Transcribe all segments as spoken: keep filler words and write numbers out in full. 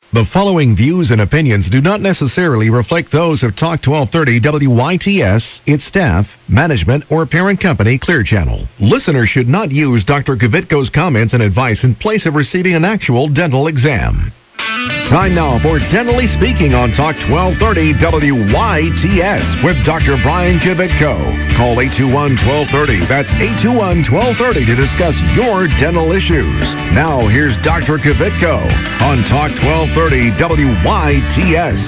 The following views and opinions do not necessarily reflect those of Talk twelve thirty W Y T S, its staff, management, or parent company, Clear Channel. Listeners should not use Doctor Kvitko's comments and advice in place of receiving an actual dental exam. Time now for Dentally Speaking on Talk twelve thirty W Y T S with Doctor Brian Kvitko. Call eight two one, one two three zero. That's eight two one, one two three zero to discuss your dental issues. Now, here's Doctor Kvitko on Talk twelve thirty W Y T S.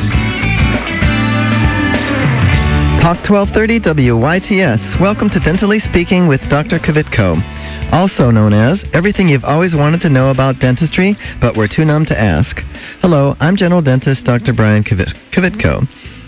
Talk twelve thirty W Y T S. Welcome to Dentally Speaking with Doctor Kvitko, also known as everything you've always wanted to know about dentistry, but were too numb to ask. Hello, I'm General Dentist Doctor Brian Kvitko.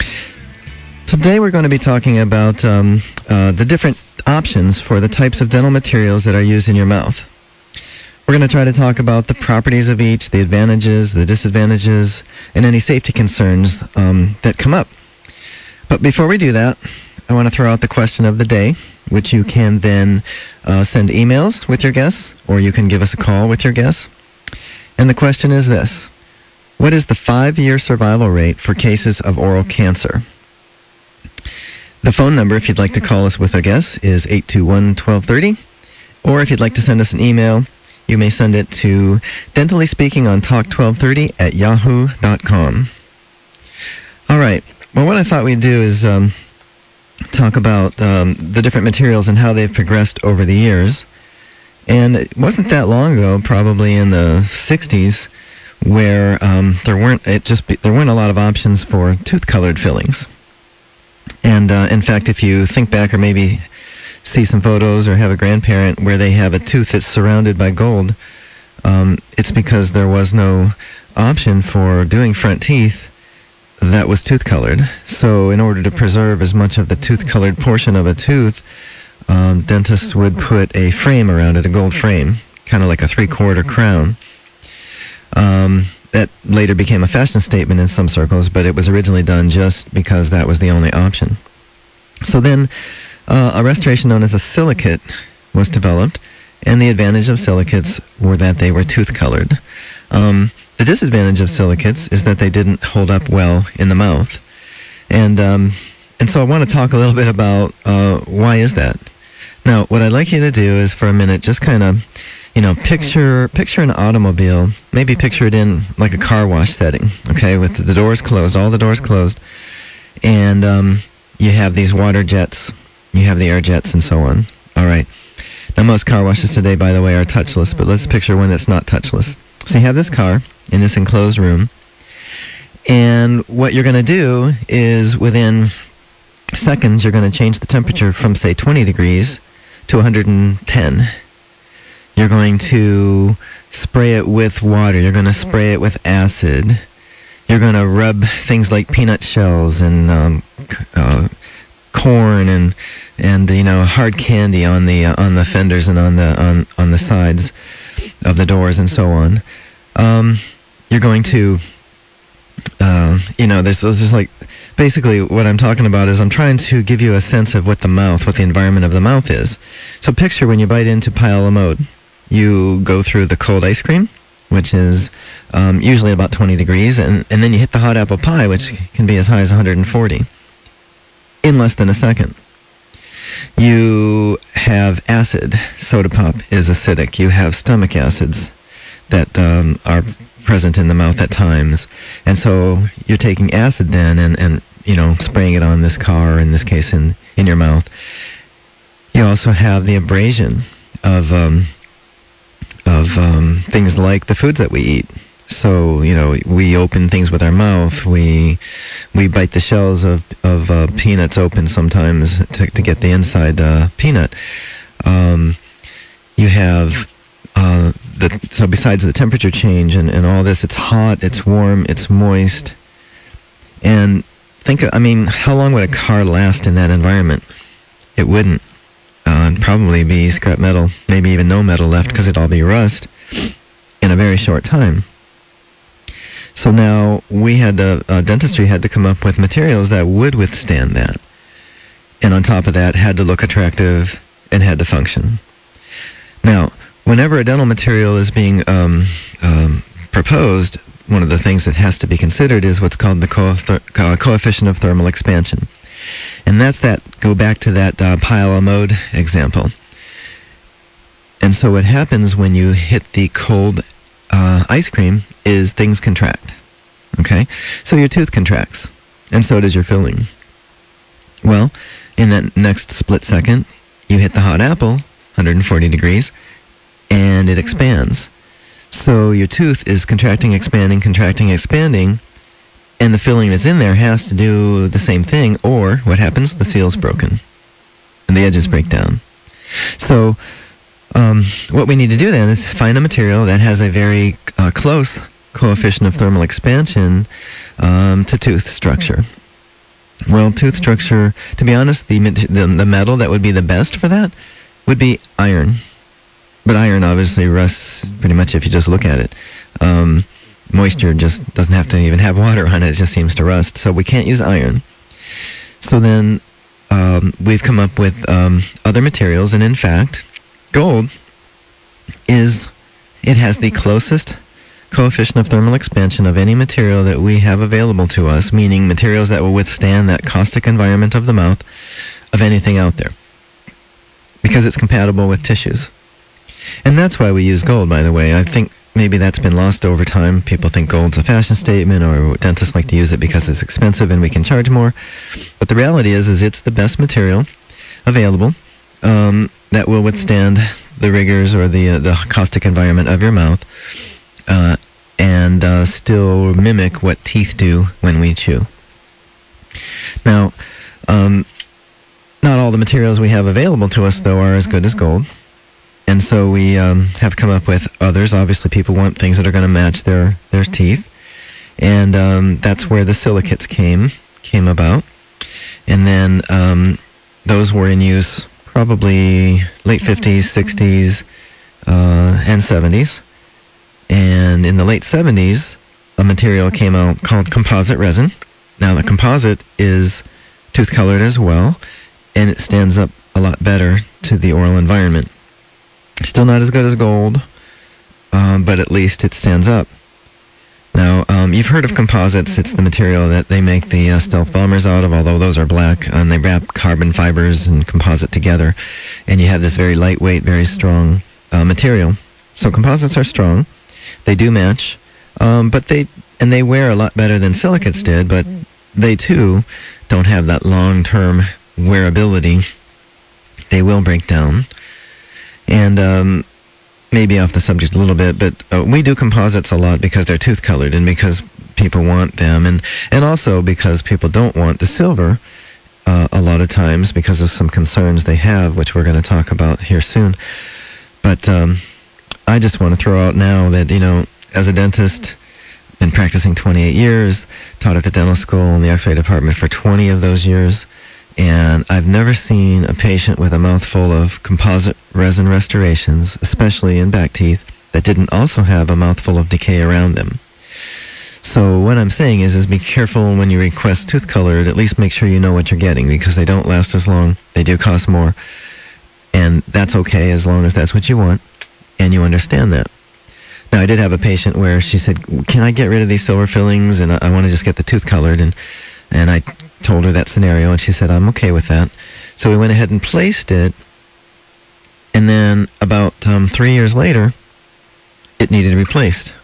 Today we're going to be talking about um, uh, the different options for the types of dental materials that are used in your mouth. We're going to try to talk about the properties of each, the advantages, the disadvantages, and any safety concerns um, that come up. But before we do that, I want to throw out the question of the day, which you can then uh, send emails with your guests, or you can give us a call with your guests. And the question is this: what is the five-year survival rate for cases of oral cancer? The phone number, if you'd like to call us with a guess, is eight two one, one two three zero. Or if you'd like to send us an email, you may send it to Dentally Speaking on Talk twelve thirty at yahoo dot com. All right. Well, what I thought we'd do is um, talk about um, the different materials and how they've progressed over the years. And it wasn't that long ago, probably in the sixties, where um, there weren't it just be, there weren't a lot of options for tooth-colored fillings. And uh, in fact, if you think back or maybe see some photos or have a grandparent where they have a tooth that's surrounded by gold, um, it's because there was no option for doing front teeth that was tooth-colored. So in order to preserve as much of the tooth-colored portion of a tooth, um, dentists would put a frame around it, a gold frame, kind of like a three-quarter crown. Um, that later became a fashion statement in some circles, but it was originally done just because that was the only option. So then uh, a restoration known as a silicate was developed, and the advantage of silicates were that they were tooth-colored. Um, the disadvantage of silicates is that they didn't hold up well in the mouth. And um, and so I want to talk a little bit about uh, why is that. Now, what I'd like you to do is for a minute just kind of, you know, picture picture an automobile, maybe picture it in like a car wash setting, okay, with the doors closed, all the doors closed, and um, you have these water jets, you have the air jets and so on. All right. Now, most car washes today, by the way, are touchless, but let's picture one that's not touchless. So you have this car in this enclosed room, and what you're going to do is within seconds you're going to change the temperature from, say, twenty degrees to one hundred ten. You're going to spray it with water. You're going to spray it with acid. You're going to rub things like peanut shells and um, uh, corn and and you know hard candy on the uh, on the fenders and on the on on the sides of the doors and so on. Um, you're going to uh, you know there's there's like basically what I'm talking about is I'm trying to give you a sense of what the mouth, what the environment of the mouth is. So picture when you bite into Pile Lamode. You go through the cold ice cream, which is um, usually about twenty degrees, and, and then you hit the hot apple pie, which can be as high as one hundred forty, in less than a second. You have acid. Soda pop is acidic. You have stomach acids that um, are present in the mouth at times. And so you're taking acid then and, and you know, spraying it on this car, in this case in, in your mouth. You also have the abrasion of... Um, of um, things like the foods that we eat. So, you know, we open things with our mouth. We we bite the shells of, of uh, peanuts open sometimes to, to get the inside uh, peanut. Um, you have, uh, the so besides the temperature change and, and all this, it's hot, it's warm, it's moist. And think, I mean, how long would a car last in that environment? It wouldn't. Uh, and probably be scrap metal, maybe even no metal left because it'd all be rust in a very short time. So now we had to, uh, dentistry had to come up with materials that would withstand that. And on top of that, had to look attractive and had to function. Now, whenever a dental material is being um, um, proposed, one of the things that has to be considered is what's called the co- uh, coefficient of thermal expansion. And that's that, go back to that uh, pile-a-mode example. And so what happens when you hit the cold uh, ice cream is things contract. Okay? So your tooth contracts, and so does your filling. Well, in that next split second, you hit the hot apple, one hundred forty degrees, and it expands. So your tooth is contracting, expanding, contracting, expanding, and the filling that's in there has to do the same thing, or what happens? The seal's broken, and the edges break down. So um, what we need to do then is find a material that has a very uh, close coefficient of thermal expansion um, to tooth structure. Well, tooth structure, to be honest, the, the the metal that would be the best for that would be iron. But iron obviously rusts pretty much if you just look at it. Um, moisture just doesn't have to even have water on it, it just seems to rust. So we can't use iron. So then um, we've come up with um, other materials, and in fact, gold is, it has the closest coefficient of thermal expansion of any material that we have available to us, meaning materials that will withstand that caustic environment of the mouth of anything out there, because it's compatible with tissues. And that's why we use gold, by the way. I think maybe that's been lost over time. People think gold's a fashion statement, or dentists like to use it because it's expensive and we can charge more. But the reality is, is it's the best material available um, that will withstand the rigors or the uh, the caustic environment of your mouth, uh, and uh, still mimic what teeth do when we chew. Now, um, not all the materials we have available to us, though, are as good as gold. And so we um, have come up with others. Obviously, people want things that are going to match their, their teeth. And um, that's where the silicates came came about. And then um, those were in use probably late fifties, sixties, uh, and seventies. And in the late seventies, a material came out called composite resin. Now, the composite is tooth-colored as well, and it stands up a lot better to the oral environment. Still not as good as gold, um, but at least it stands up. Now, um, you've heard of composites. It's the material that they make the uh, stealth bombers out of, although those are black, and they wrap carbon fibers and composite together, and you have this very lightweight, very strong uh, material. So composites are strong. They do match, um, but they and they wear a lot better than silicates did, but they, too, don't have that long-term wearability. They will break down. And um, maybe off the subject a little bit, but uh, we do composites a lot because they're tooth-colored and because people want them, and, and also because people don't want the silver uh, a lot of times because of some concerns they have, which we're going to talk about here soon. But um, I just want to throw out now that, you know, as a dentist, been practicing twenty-eight years, taught at the dental school in the x-ray department for twenty of those years, and I've never seen a patient with a mouthful of composite resin restorations, especially in back teeth, that didn't also have a mouthful of decay around them. So what I'm saying is, is be careful when you request tooth colored. At least make sure you know what you're getting, because they don't last as long. They do cost more. And that's okay as long as that's what you want, and you understand that. Now, I did have a patient where she said, can I get rid of these silver fillings, and I, I want to just get the tooth colored, and and I told her that scenario, and she said, I'm okay with that. So we went ahead and placed it, and then about um, three years later, it needed replaced.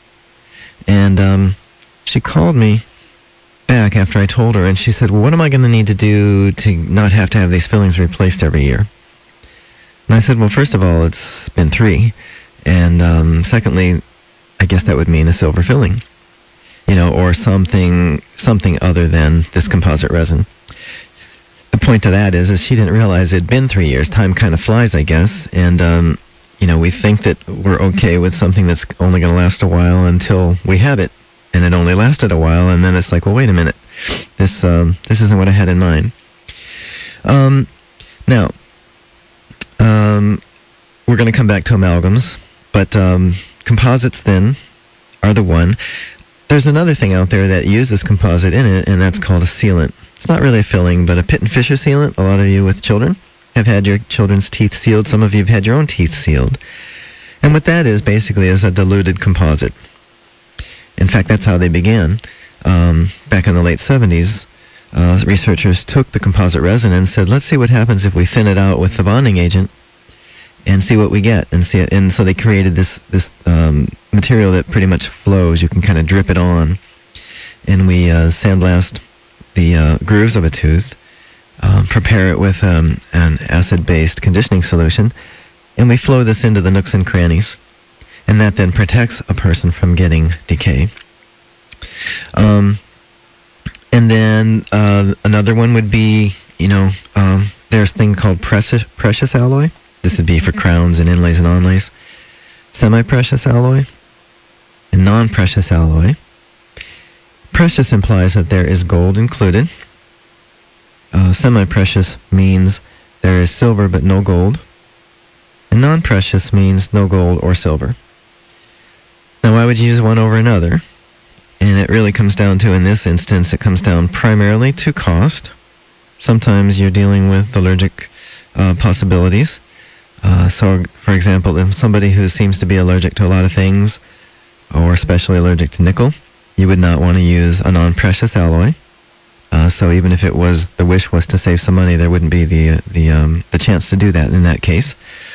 And um, she called me back after I told her, and she said, well, what am I going to need to do to not have to have these fillings replaced every year? And I said, well, first of all, it's been three, and um, secondly, I guess that would mean a silver filling, you know, or something something other than this composite resin. The point to that is, is she didn't realize it'd been three years. Time kind of flies, I guess, and, um, you know, we think that we're okay with something that's only going to last a while until we have it, and it only lasted a while, and then it's like, well, wait a minute, this um, this isn't what I had in mind. Um, now, um, we're going to come back to amalgams, but um, composites then are the one. There's another thing out there that uses composite in it, and that's called a sealant. It's not really a filling, but a Pitt and Fisher sealant. A lot of you with children have had your children's teeth sealed. Some of you have had your own teeth sealed. And what that is basically is a diluted composite. In fact, that's how they began. Um, back in the late seventies, uh, researchers took the composite resin and said, let's see what happens if we thin it out with the bonding agent and see what we get. And see it. And so they created this, this um, material that pretty much flows. You can kind of drip it on. And we uh, sandblast the uh, grooves of a tooth, um, prepare it with um, an acid-based conditioning solution, and we flow this into the nooks and crannies. And that then protects a person from getting decay. Um, and then uh, another one would be, you know, um, there's a thing called precious, precious alloy. This would be for crowns and inlays and onlays. Semi-precious alloy and non-precious alloy. Precious implies that there is gold included. Uh, semi-precious means there is silver but no gold. And non-precious means no gold or silver. Now, why would you use one over another? And it really comes down to, in this instance, it comes down primarily to cost. Sometimes you're dealing with allergic uh, possibilities. Uh, so, for example, if somebody who seems to be allergic to a lot of things, or especially allergic to nickel, you would not want to use a non-precious alloy. Uh, so even if it was, the wish was to save some money, there wouldn't be the the um, the chance to do that in that case.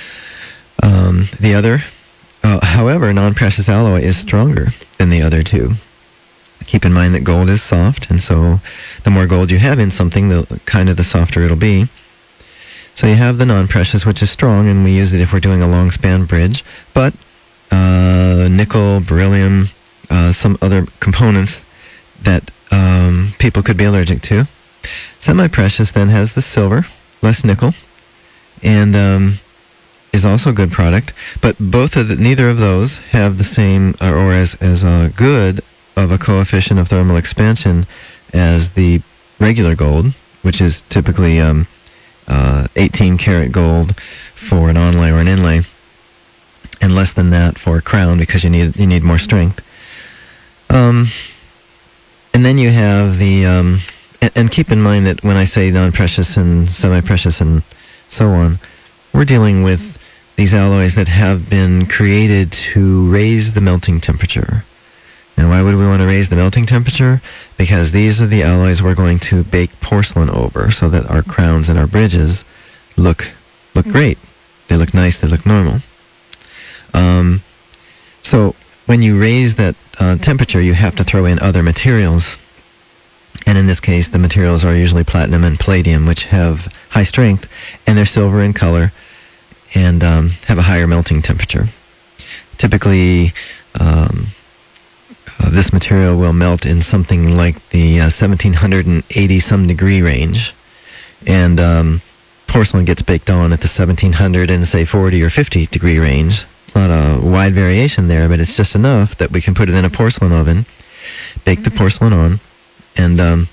Um, the other, uh, however, non-precious alloy is stronger than the other two. Keep in mind that gold is soft, and so the more gold you have in something, the kind of the softer it'll be. So you have the non-precious, which is strong, and we use it if we're doing a long span bridge. But uh, nickel, beryllium, uh, some other components that um, people could be allergic to. Semi-precious then has the silver, less nickel, and um, is also a good product. But both of the, neither of those have the same, or, or as as uh, good of a coefficient of thermal expansion as the regular gold, which is typically um, uh, eighteen karat gold for an onlay or an inlay, and less than that for a crown because you need you need more strength. Um, and then you have the, um, and, and keep in mind that when I say non-precious and semi-precious and so on, we're dealing with these alloys that have been created to raise the melting temperature. And why would we want to raise the melting temperature? Because these are the alloys we're going to bake porcelain over so that our crowns and our bridges look look great. They look nice, they look normal. Um, so when you raise that uh, temperature, you have to throw in other materials. And in this case, the materials are usually platinum and palladium, which have high strength, and they're silver in color, and um, have a higher melting temperature. Typically, um, uh, this material will melt in something like the uh, seventeen eighty some degree range, and um, porcelain gets baked on at the seventeen hundred and say forty or fifty degree range. It's not a wide variation there, but it's just enough that we can put it in a porcelain oven, bake the porcelain on, and um,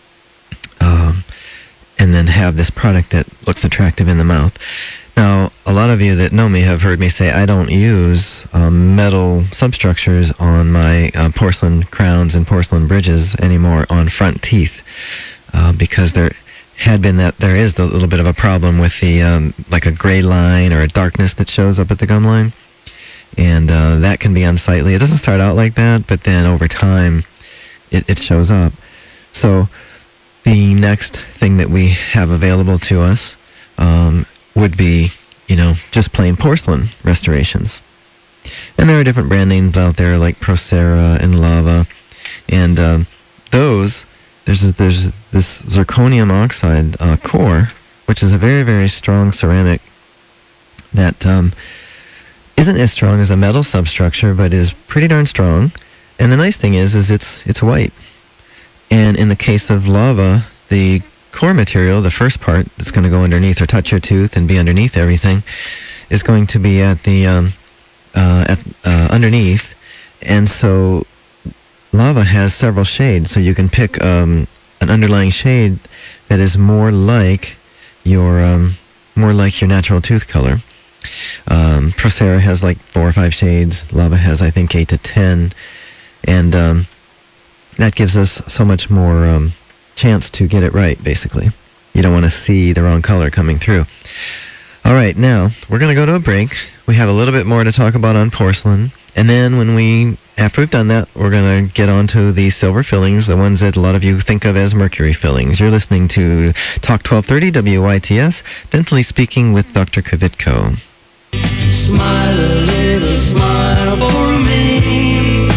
um, and then have this product that looks attractive in the mouth. Now, a lot of you that know me have heard me say I don't use um, metal substructures on my uh, porcelain crowns and porcelain bridges anymore on front teeth uh, because there had been that there is a little bit of a problem with the um, like a gray line or a darkness that shows up at the gum line, and uh, that can be unsightly. It doesn't start out like that, but then over time it, it shows up. So the next thing that we have available to us um, would be, you know, just plain porcelain restorations. And there are different brand names out there like Procera and Lava, and um, those, there's a, there's this zirconium oxide uh, core, which is a very, very strong ceramic that um, isn't as strong as a metal substructure, but is pretty darn strong. And the nice thing is, is it's it's white. And in the case of Lava, the core material, the first part that's going to go underneath or touch your tooth and be underneath everything, is going to be at the um, uh, at, uh, underneath, and so Lava has several shades, so you can pick um, an underlying shade that is more like your um, more like your natural tooth color. Um, Procera has like four or five shades. Lava has, I think, eight to ten, and um, that gives us so much more um, chance to get it right, basically. You don't want to see the wrong color coming through. All right, now, we're going to go to a break. We have a little bit more to talk about on porcelain, And then when we, after we've done that, we're going to get on to the silver fillings, the ones that a lot of you think of as mercury fillings. You're listening to Talk twelve thirty W Y T S, Dentally Speaking with Doctor Kvitko. Smile a little smile for me,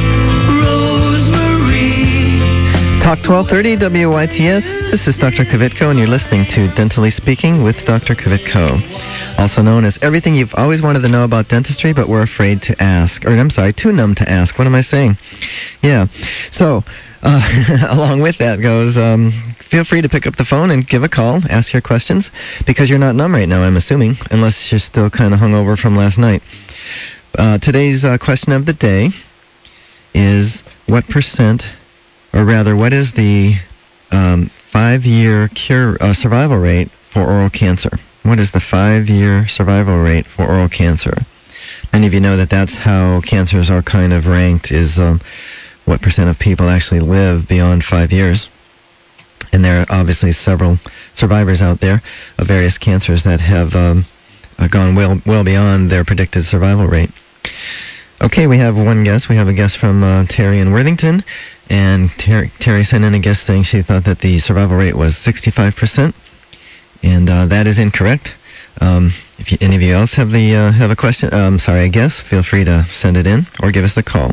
Rosemary. Talk twelve thirty W Y T S, this is Doctor Kvitko, and you're listening to Dentally Speaking with Doctor Kvitko, also known as everything you've always wanted to know about dentistry but were afraid to ask. Or, I'm sorry, too numb to ask. What am I saying? Yeah. So, uh, along with that goes, um, feel free to pick up the phone and give a call, ask your questions, because you're not numb right now, I'm assuming, unless you're still kind of hungover from last night. Uh, today's uh, question of the day is, what percent, or rather, what is the um, five-year cure uh, survival rate for oral cancer? What is the five-year survival rate for oral cancer? Many of you know that that's how cancers are kind of ranked, is um, what percent of people actually live beyond five years. And there are obviously several survivors out there of various cancers that have um, uh, gone well well beyond their predicted survival rate. Okay, we have one guest. We have a guest from uh, Terry in Worthington. And Terry, Terry sent in a guest saying she thought that the survival rate was sixty-five percent. And uh, that is incorrect. Um, if you, any of you else have the uh, have a question, um, sorry, I guess, feel free to send it in or give us a call.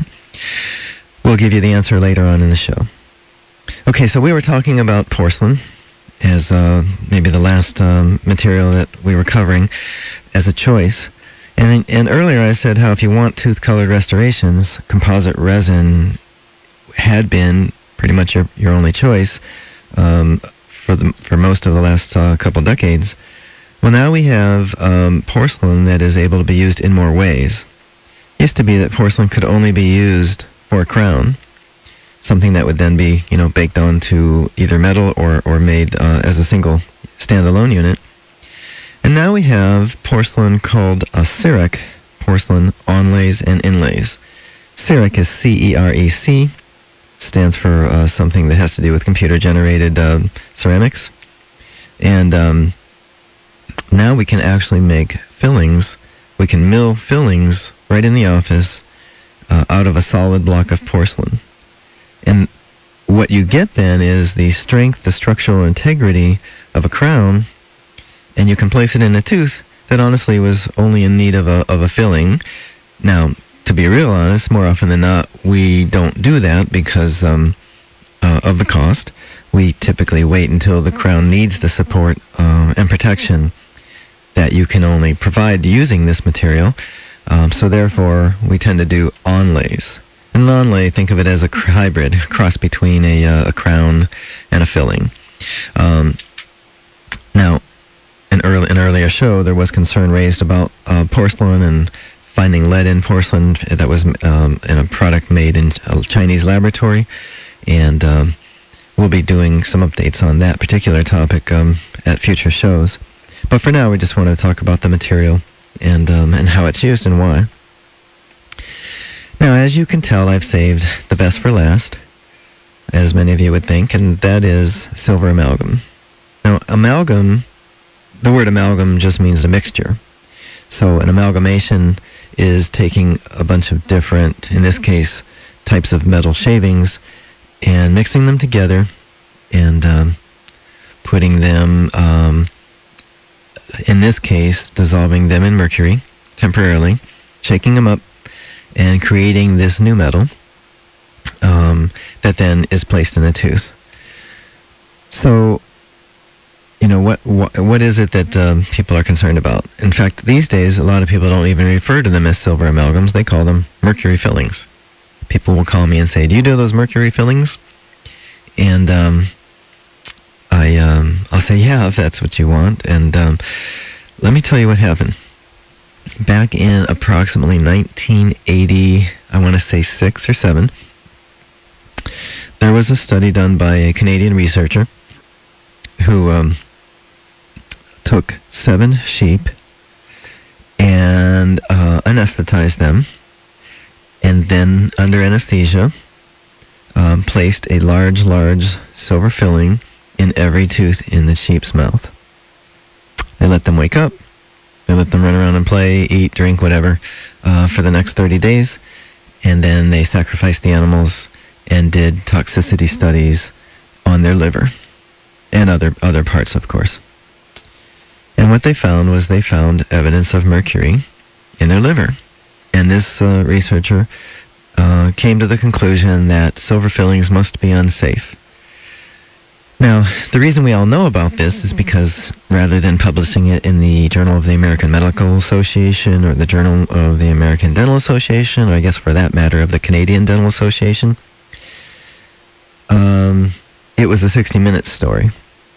We'll give you the answer later on in the show. Okay, so we were talking about porcelain as uh, maybe the last um, material that we were covering as a choice. And, and earlier I said how if you want tooth-colored restorations, composite resin had been pretty much your, your only choice um, for the for most of the last uh, couple decades. Well, now we have um, porcelain that is able to be used in more ways. It used to be that porcelain could only be used for a crown, something that would then be, you know, baked onto either metal or, or made uh, as a single standalone unit. And now we have porcelain called a CEREC, porcelain onlays and inlays. CEREC is C E R E C, stands for uh, something that has to do with computer-generated uh, ceramics. And um, now we can actually make fillings. We can mill fillings right in the office uh, out of a solid block of porcelain. And what you get then is the strength, the structural integrity of a crown, and you can place it in a tooth that honestly was only in need of a of a filling. Now, to be real honest, more often than not, we don't do that because um, uh, of the cost. We typically wait until the crown needs the support uh, and protection that you can only provide using this material. Um, so therefore, we tend to do onlays. An onlay, think of it as a cr- hybrid, cross between a, uh, a crown and a filling. Um, now, in early, an earlier show, there was concern raised about uh, porcelain and finding lead in porcelain that was um, in a product made in a Chinese laboratory, and um, we'll be doing some updates on that particular topic um, at future shows. But for now, we just want to talk about the material and um, and how it's used and why. Now, as you can tell, I've saved the best for last, as many of you would think, and that is silver amalgam. Now, amalgam, the word amalgam just means a mixture. So an amalgamation is taking a bunch of different, in this case, types of metal shavings and mixing them together and um, putting them, um, in this case, dissolving them in mercury temporarily, shaking them up, and creating this new metal um, that then is placed in a tooth. So, you know, what what, what is it that um, people are concerned about? In fact, these days, a lot of people don't even refer to them as silver amalgams. They call them mercury fillings. People will call me and say, do you do those mercury fillings? And um, I, um, I'll say, yeah, if that's what you want. And um, let me tell you what happened. Back in approximately nineteen eighty, I want to say six or seven, there was a study done by a Canadian researcher who um, took seven sheep and uh, anesthetized them, and then under anesthesia um, placed a large, large silver filling in every tooth in the sheep's mouth. They let them wake up. They let them run around and play, eat, drink, whatever, uh, for the next thirty days. and then they sacrificed the animals and did toxicity studies on their liver and other other parts, of course. And what they found was they found evidence of mercury in their liver. And this uh, researcher uh, came to the conclusion that silver fillings must be unsafe. Now, the reason we all know about this is because rather than publishing it in the Journal of the American Medical Association or the Journal of the American Dental Association, or I guess for that matter of the Canadian Dental Association, um, it was a sixty minutes story.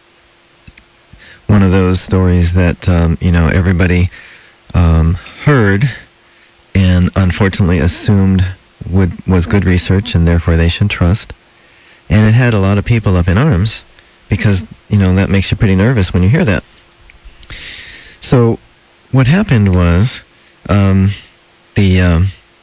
One of those stories that, um, you know, everybody um, heard and unfortunately assumed would was good research and therefore they should trust. And it had a lot of people up in arms because, you know, that makes you pretty nervous when you hear that. So what happened was um, the um,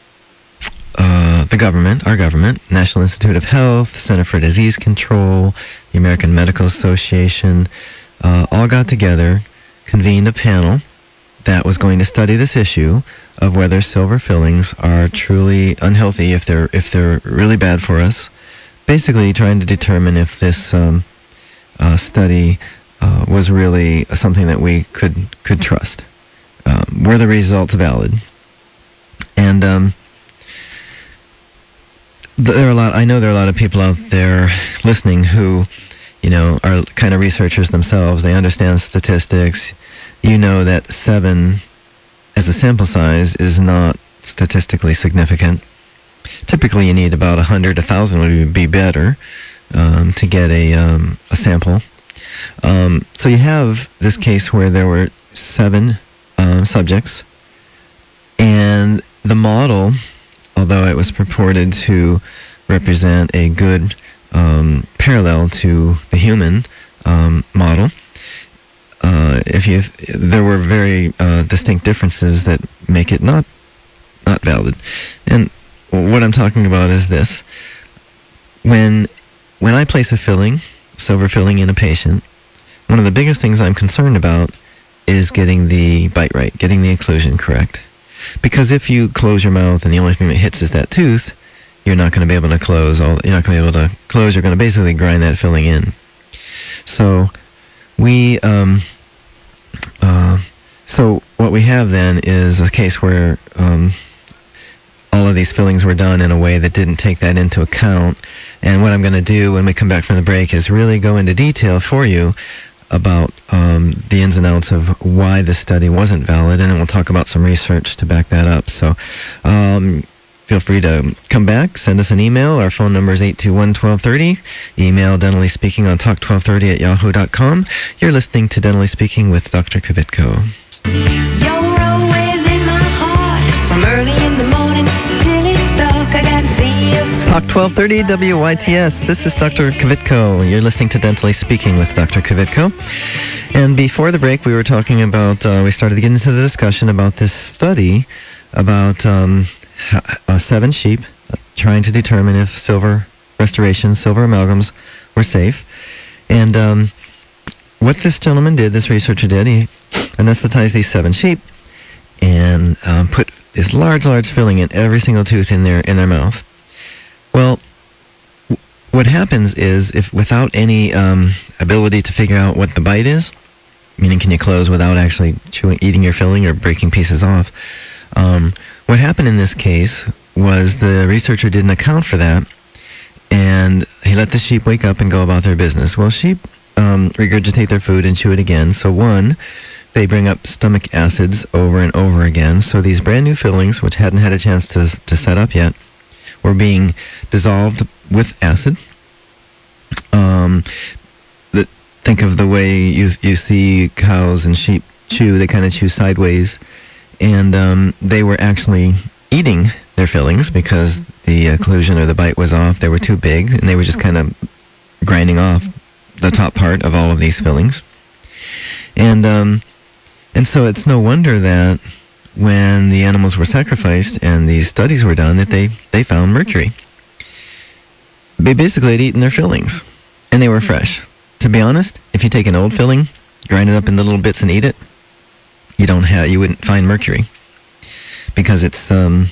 uh, the government, our government, National Institute of Health, Center for Disease Control, the American Medical Association, uh, all got together, convened a panel that was going to study this issue of whether silver fillings are truly unhealthy, if they're if they're really bad for us. Basically, trying to determine if this um, uh, study uh, was really something that we could could trust. Um, were the results valid? And um, there are a lot. I know there are a lot of people out there listening who, you know, are kind of researchers themselves. They understand statistics. You know that seven as a sample size is not statistically significant. Typically, you need about a hundred, a thousand would be better um, to get a um, a sample. Um, so you have this case where there were seven uh, subjects, and the model, although it was purported to represent a good um, parallel to the human um, model, uh, if you there were very uh, distinct differences that make it not not valid. And what I'm talking about is this. When when I place a filling, silver filling in a patient, one of the biggest things I'm concerned about is getting the bite right, getting the occlusion correct. Because if you close your mouth and the only thing that hits is that tooth, you're not going to be able to close all you're not going to be able to close, you're going to basically grind that filling in. So we um uh so what we have then is a case where um all of these fillings were done in a way that didn't take that into account. And what I'm going to do when we come back from the break is really go into detail for you about um, the ins and outs of why the study wasn't valid, and then we'll talk about some research to back that up. So um, feel free to come back, send us an email. Our phone number is eight two one, one two three zero. Email Dentally Speaking on talk twelve thirty at yahoo dot com. You're listening to Dentally Speaking with Doctor Kvitko. You're always in my heart from early in the morning. Talk twelve thirty W Y T S. This is Doctor Kvitko. You're listening to Dentally Speaking with Doctor Kvitko. And before the break, we were talking about, uh, we started to get into the discussion about this study about um, uh, seven sheep uh, trying to determine if silver restorations, silver amalgams were safe. And um, what this gentleman did, this researcher did, he anesthetized these seven sheep and um, put this large, large filling in every single tooth in their in their mouth. Well, w- what happens is, if without any um, ability to figure out what the bite is, meaning can you close without actually chewing, eating your filling or breaking pieces off, um, what happened in this case was the researcher didn't account for that, and he let the sheep wake up and go about their business. Well, sheep um, regurgitate their food and chew it again, so one, they bring up stomach acids over and over again, so these brand new fillings, which hadn't had a chance to to set up yet, were being dissolved with acid. Um, the, think of the way you you see cows and sheep chew; they kind of chew sideways, and um, they were actually eating their fillings because the occlusion or the bite was off. They were too big, and they were just kind of grinding off the top part of all of these fillings, and um, and so it's no wonder that when the animals were sacrificed and these studies were done, that they, they found mercury. They basically had eaten their fillings, and they were fresh. To be honest, if you take an old filling, grind it up into little bits and eat it, you don't have, you wouldn't find mercury, because it's um,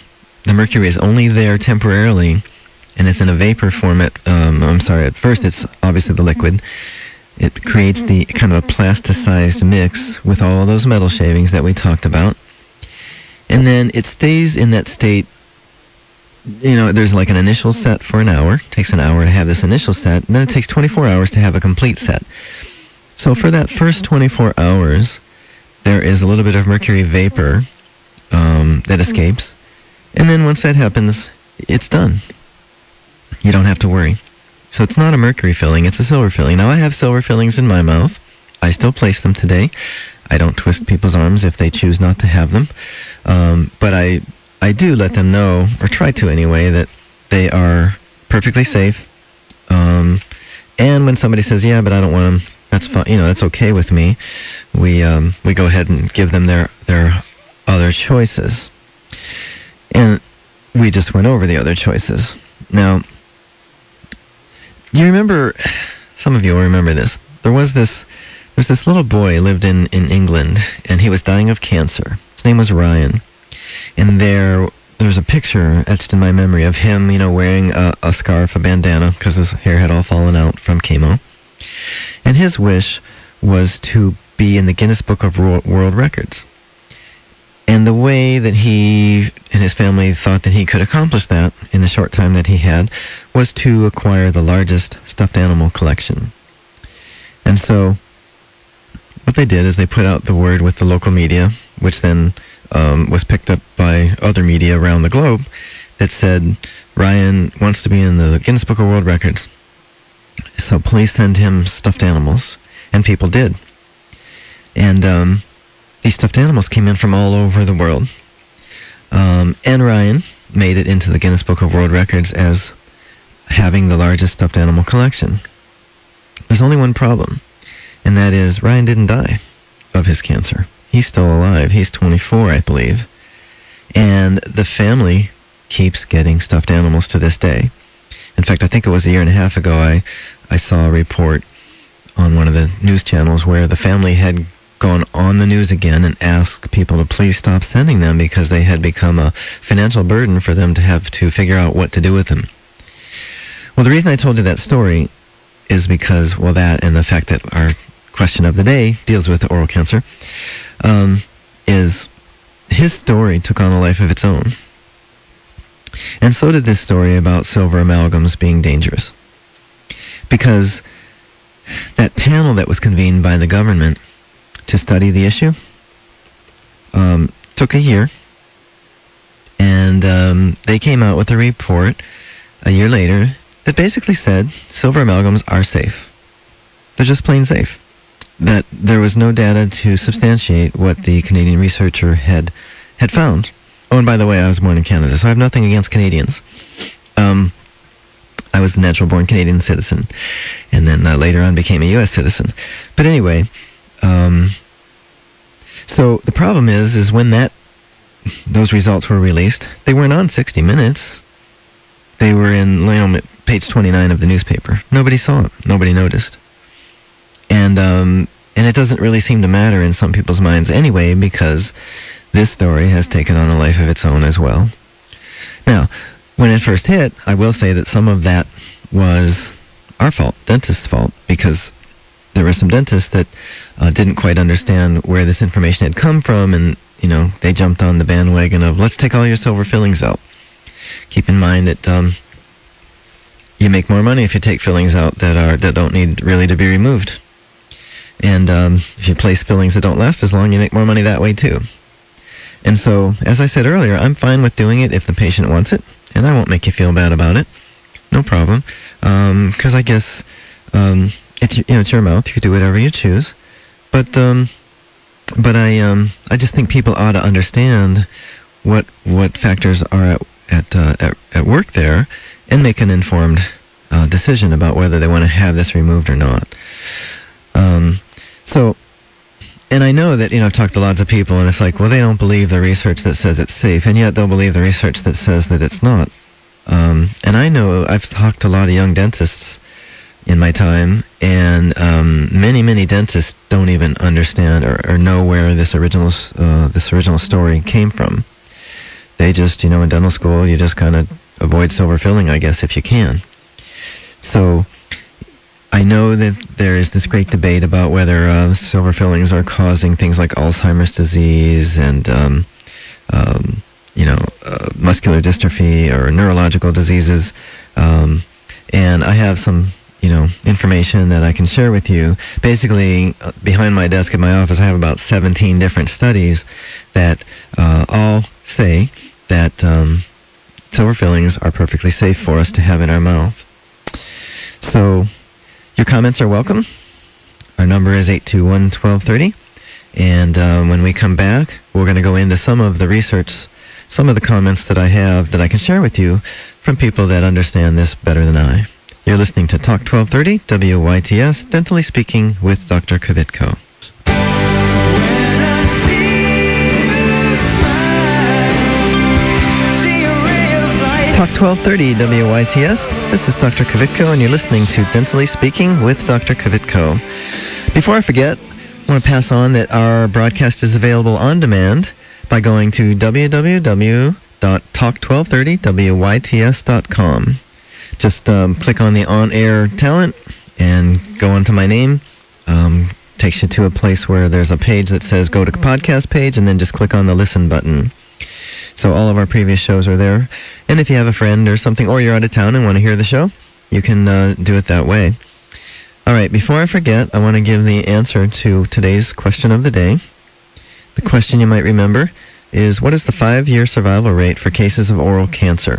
the mercury is only there temporarily, and it's in a vapor form at, um, I'm sorry, at first it's obviously the liquid. It creates the kind of a plasticized mix with all those metal shavings that we talked about. And then it stays in that state. You know, there's like an initial set for an hour. It takes an hour to have this initial set, and then it takes twenty-four hours to have a complete set. So for that first twenty-four hours, there is a little bit of mercury vapor um, that escapes. And then once that happens, it's done. You don't have to worry. So it's not a mercury filling, it's a silver filling. Now I have silver fillings in my mouth. I still place them today. I don't twist people's arms if they choose not to have them. Um, but I... I do let them know, or try to anyway, that they are perfectly safe. Um, and when somebody says, "Yeah, but I don't want them," that's fine. You know, that's okay with me. We um, we go ahead and give them their their other choices, and we just went over the other choices. Now, you remember? Some of you will remember this. There was this there's this little boy lived in in England, and he was dying of cancer. His name was Ryan. And there, there's a picture etched in my memory of him, you know, wearing a, a scarf, a bandana, because his hair had all fallen out from chemo. And his wish was to be in the Guinness Book of World Records. And the way that he and his family thought that he could accomplish that in the short time that he had was to acquire the largest stuffed animal collection. And so, what they did is they put out the word with the local media, which then Um, was picked up by other media around the globe that said, Ryan wants to be in the Guinness Book of World Records. So please send him stuffed animals. And people did. And um, these stuffed animals came in from all over the world. Um, and Ryan made it into the Guinness Book of World Records as having the largest stuffed animal collection. There's only one problem, and that is Ryan didn't die of his cancer. He's still alive. He's twenty-four, I believe. And the family keeps getting stuffed animals to this day. In fact, I think it was a year and a half ago I, I saw a report on one of the news channels where the family had gone on the news again and asked people to please stop sending them because they had become a financial burden for them to have to figure out what to do with them. Well, the reason I told you that story is because, well, that and the fact that our question of the day deals with oral cancer. Um, is his story took on a life of its own. And so did this story about silver amalgams being dangerous. Because that panel that was convened by the government to study the issue um, took a year. And um, they came out with a report a year later that basically said silver amalgams are safe. They're just plain safe. That there was no data to substantiate what the Canadian researcher had had found. Oh, and by the way, I was born in Canada, so I have nothing against Canadians. Um, I was a natural-born Canadian citizen, and then uh, later on became a U S citizen. But anyway, um, so the problem is, is when that those results were released, they weren't on sixty minutes. They were in, you know, page twenty-nine of the newspaper. Nobody saw it. Nobody noticed. And um, and it doesn't really seem to matter in some people's minds anyway, because this story has taken on a life of its own as well. Now, when it first hit, I will say that some of that was our fault, dentist's fault, because there were some dentists that uh, didn't quite understand where this information had come from, and, you know, they jumped on the bandwagon of, let's take all your silver fillings out. Keep in mind that um, you make more money if you take fillings out that are that don't need really to be removed. And um, if you place fillings that don't last as long, you make more money that way too. And so, as I said earlier, I'm fine with doing it if the patient wants it, and I won't make you feel bad about it. No problem. Because um, I guess um, it's, you know, it's your mouth. You can do whatever you choose. But um, but I um, I just think people ought to understand what what factors are at at, uh, at, at work there, and make an informed uh, decision about whether they want to have this removed or not. Um, so, and I know that, you know, I've talked to lots of people, and it's like, well, they don't believe the research that says it's safe, and yet they'll believe the research that says that it's not. Um, and I know, I've talked to a lot of young dentists in my time, and um, many, many dentists don't even understand or, or know where this original uh, this original story came from. they just, you know, in dental school, you just kind of avoid silver filling, I guess, if you can. So I know that there is this great debate about whether uh, silver fillings are causing things like Alzheimer's disease and, um, um, you know, uh, muscular dystrophy or neurological diseases. Um, and I have some, you know, information that I can share with you. Basically, uh, behind my desk at my office, I have about seventeen different studies that uh, all say that um, silver fillings are perfectly safe for us to have in our mouth. So your comments are welcome. Our number is eight two one, one two three zero. And uh, when we come back, we're going to go into some of the research, some of the comments that I have that I can share with you from people that understand this better than I. You're listening to Talk twelve thirty, W Y T S, Dentally Speaking with Doctor Kvitko. Talk twelve thirty W Y T S. This is Doctor Kvitko, and you're listening to Dentally Speaking with Doctor Kvitko. Before I forget, I want to pass on that our broadcast is available on demand by going to w w w dot talk twelve thirty w y t s dot com. Just um, click on the on-air talent and go onto my name. Um, takes you to a place where there's a page that says go to podcast page, and then just click on the listen button. So all of our previous shows are there. And if you have a friend or something, or you're out of town and want to hear the show, you can uh, do it that way. All right, before I forget, I want to give the answer to today's question of the day. The question you might remember is, what is the five-year survival rate for cases of oral cancer?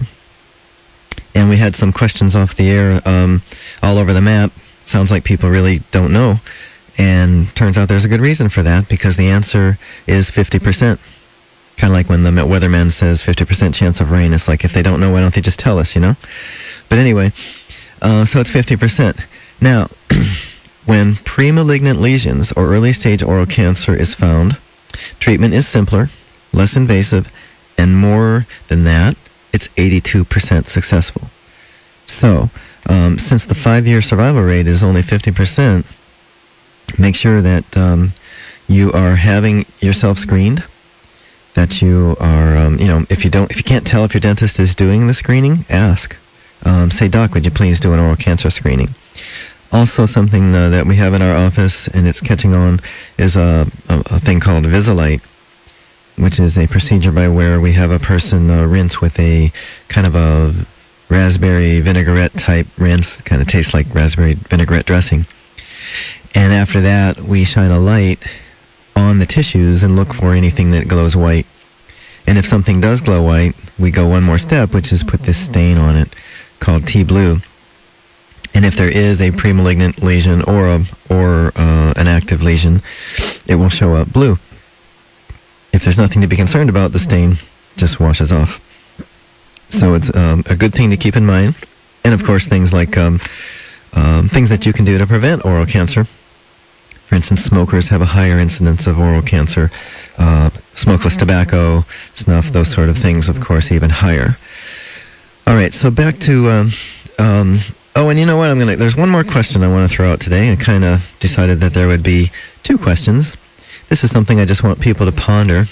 And we had some questions off the air um, all over the map. Sounds like people really don't know. And turns out there's a good reason for that, because the answer is fifty percent. Kind of like when the weatherman says fifty percent chance of rain. It's like, if they don't know, why don't they just tell us, you know? But anyway, uh, so it's fifty percent. Now, when pre-malignant lesions or early-stage oral cancer is found, treatment is simpler, less invasive, and more than that, it's eighty-two percent successful. So, um, since the five-year survival rate is only fifty percent, make sure that um, you are having yourself screened, that you are, um, you know, if you don't, if you can't tell if your dentist is doing the screening, ask. Um, say, Doc, would you please do an oral cancer screening? Also, something uh, that we have in our office, and it's catching on, is a, a, a thing called Visalite, which is a procedure by where we have a person uh, rinse with a kind of a raspberry vinaigrette type rinse, kind of tastes like raspberry vinaigrette dressing. And after that, we shine a light on the tissues and look for anything that glows white. And if something does glow white, we go one more step, which is put this stain on it called T-blue. And if there is a premalignant lesion or a, or uh, an active lesion, it will show up blue. If there's nothing to be concerned about, the stain just washes off. So it's um, a good thing to keep in mind. And of course, things like um, um, things that you can do to prevent oral cancer. For instance, smokers have a higher incidence of oral cancer. Uh, smokeless tobacco, snuff, those sort of things, of course, even higher. All right, so back to... Um, um, oh, and you know what? I'm gonna. There's one more question I want to throw out today. I kind of decided that there would be two questions. This is something I just want people to ponder.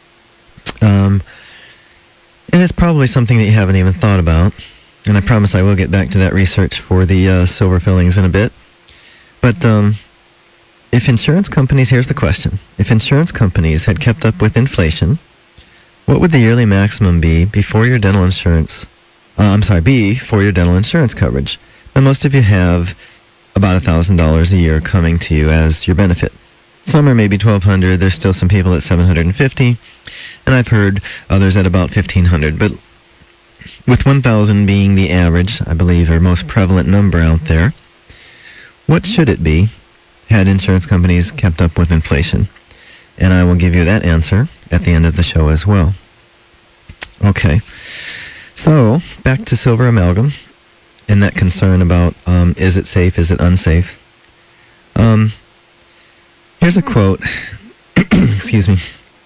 Um, and it's probably something that you haven't even thought about. And I promise I will get back to that research for the uh, silver fillings in a bit. But um, if insurance companies, here's the question. If insurance companies had kept up with inflation, what would the yearly maximum be before your dental insurance, uh, I'm sorry, be for your dental insurance coverage? Now, most of you have about one thousand dollars a year coming to you as your benefit. Some are maybe twelve hundred dollars. There's still some people at seven hundred fifty dollars. And I've heard others at about fifteen hundred dollars. But with one thousand being the average, I believe, or most prevalent number out there, what should it be had insurance companies kept up with inflation? And I will give you that answer at the end of the show as well. Okay. So, back to silver amalgam and that concern about um, is it safe, is it unsafe? Um, here's a quote. Excuse me.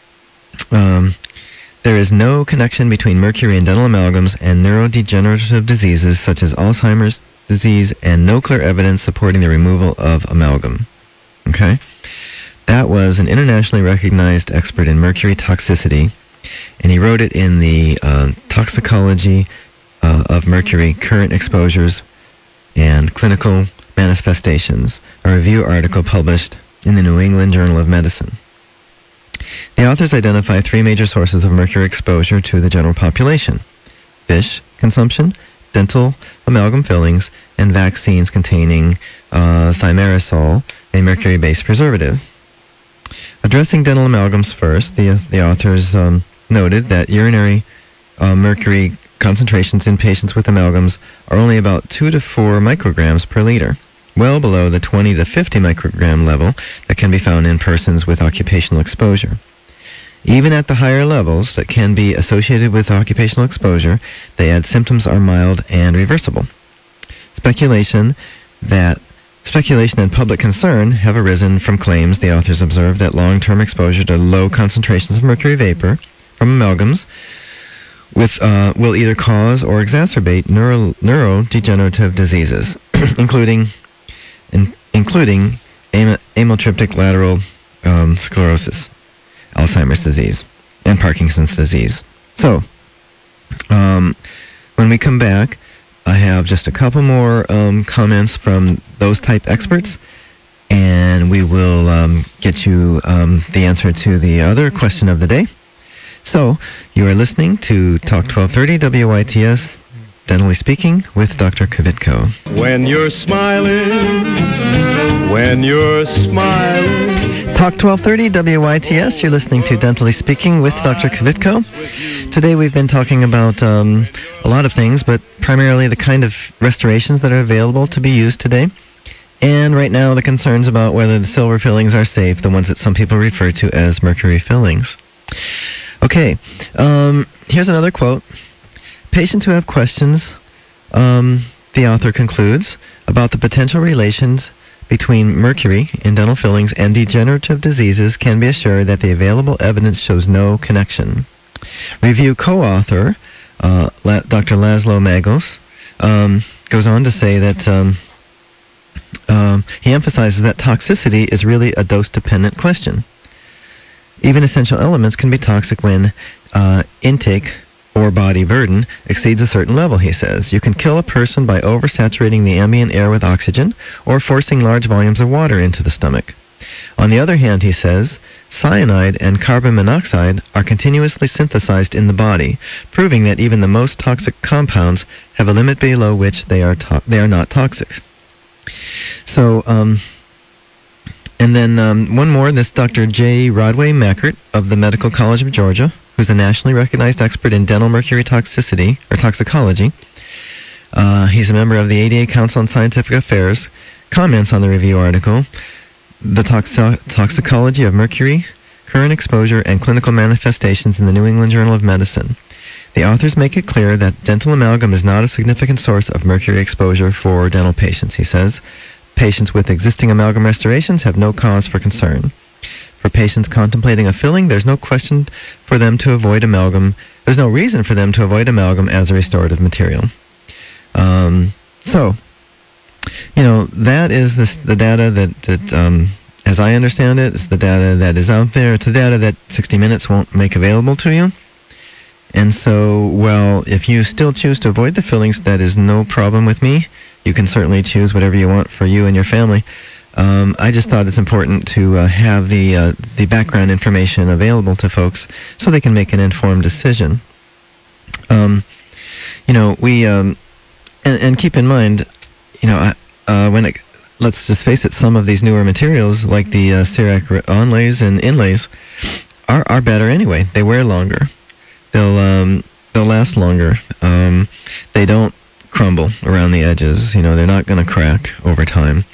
Um, there is no connection between mercury and dental amalgams and neurodegenerative diseases such as Alzheimer's disease, and no clear evidence supporting the removal of amalgam. Okay? That was an internationally recognized expert in mercury toxicity And he wrote it in the uh, Toxicology uh, of Mercury, Current Exposures and Clinical Manifestations, a review article published in the New England Journal of Medicine. The authors identify three major sources of mercury exposure to the general population: fish consumption, dental amalgam fillings, and vaccines containing uh, thimerosal, a mercury-based preservative. Addressing dental amalgams first, the, the authors um, noted that urinary uh, mercury concentrations in patients with amalgams are only about two to four micrograms per liter, well below the twenty to fifty microgram level that can be found in persons with occupational exposure. Even at the higher levels that can be associated with occupational exposure, they add symptoms are mild and reversible. Speculation that Speculation and public concern have arisen from claims, the authors observe, that long-term exposure to low concentrations of mercury vapor from amalgams with, uh, will either cause or exacerbate neuro, neurodegenerative diseases, including in, including am, amyotrophic lateral um, sclerosis, Alzheimer's disease, and Parkinson's disease. So, um, when we come back, I have just a couple more um, comments from those type experts, and we will um, get you um, the answer to the other question of the day. So, you are listening to Talk twelve thirty W I T S, Dentally Speaking, with Doctor Kvitko. When you're smiling, when you're smiling. Talk twelve thirty W I T S, you're listening to Dentally Speaking with Doctor Kvitko. Today we've been talking about um, a lot of things, but primarily the kind of restorations that are available to be used today. And right now the concerns about whether the silver fillings are safe, the ones that some people refer to as mercury fillings. Okay, um, here's another quote. Patients who have questions, um, the author concludes, about the potential relations between mercury in dental fillings and degenerative diseases can be assured that the available evidence shows no connection. Review co-author, uh, La- Doctor Laszlo Magos, um, goes on to say that um, um, he emphasizes that toxicity is really a dose-dependent question. Even essential elements can be toxic when uh, intake or body burden exceeds a certain level, he says. You can kill a person by oversaturating the ambient air with oxygen or forcing large volumes of water into the stomach. On the other hand, he says, cyanide and carbon monoxide are continuously synthesized in the body, proving that even the most toxic compounds have a limit below which they are to- they are not toxic. So, um, and then um, one more, this Doctor J. Rodway Mackert of the Medical College of Georgia, who's a nationally recognized expert in dental mercury toxicity, or toxicology. Uh, he's a member of the A D A Council on Scientific Affairs, comments on the review article, The Toxo- Toxicology of Mercury, Current Exposure and Clinical Manifestations in the New England Journal of Medicine. The authors make it clear that dental amalgam is not a significant source of mercury exposure for dental patients, he says. Patients with existing amalgam restorations have no cause for concern. For patients contemplating a filling, there's no question for them to avoid amalgam. There's no reason for them to avoid amalgam as a restorative material. Um, so, you know, that is the, the data that, that um, as I understand it, is the data that is out there. It's the data that sixty minutes won't make available to you. And so, well, if you still choose to avoid the fillings, that is no problem with me. You can certainly choose whatever you want for you and your family. Um, I just thought it's important to uh, have the uh, the background information available to folks so they can make an informed decision. Um, you know, we um, and, and keep in mind, you know, uh, when it, let's just face it, some of these newer materials like the uh, Cerac onlays and inlays are are better anyway. They wear longer. They'll um, they'll last longer. Um, they don't crumble around the edges. You know, they're not going to crack over time.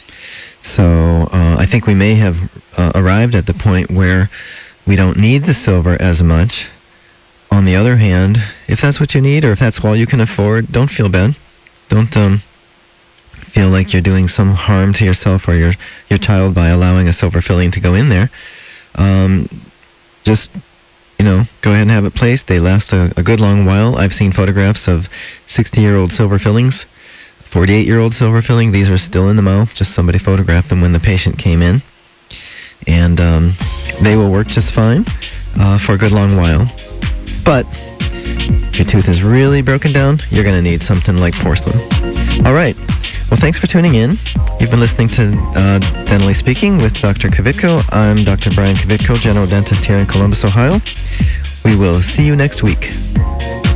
So uh, I think we may have uh, arrived at the point where we don't need the silver as much. On the other hand, if that's what you need or if that's all you can afford, don't feel bad. Don't um, feel like you're doing some harm to yourself or your your child by allowing a silver filling to go in there. Um, just, you know, go ahead and have it placed. They last a, a good long while. I've seen photographs of sixty-year-old silver fillings. forty-eight-year-old silver filling, these are still in the mouth. Just somebody photographed them when the patient came in. And um, they will work just fine uh, for a good long while. But if your tooth is really broken down, you're going to need something like porcelain. All right. Well, thanks for tuning in. You've been listening to uh, Dentally Speaking with Doctor Kvitko. I'm Doctor Brian Kvitko, general dentist here in Columbus, Ohio. We will see you next week.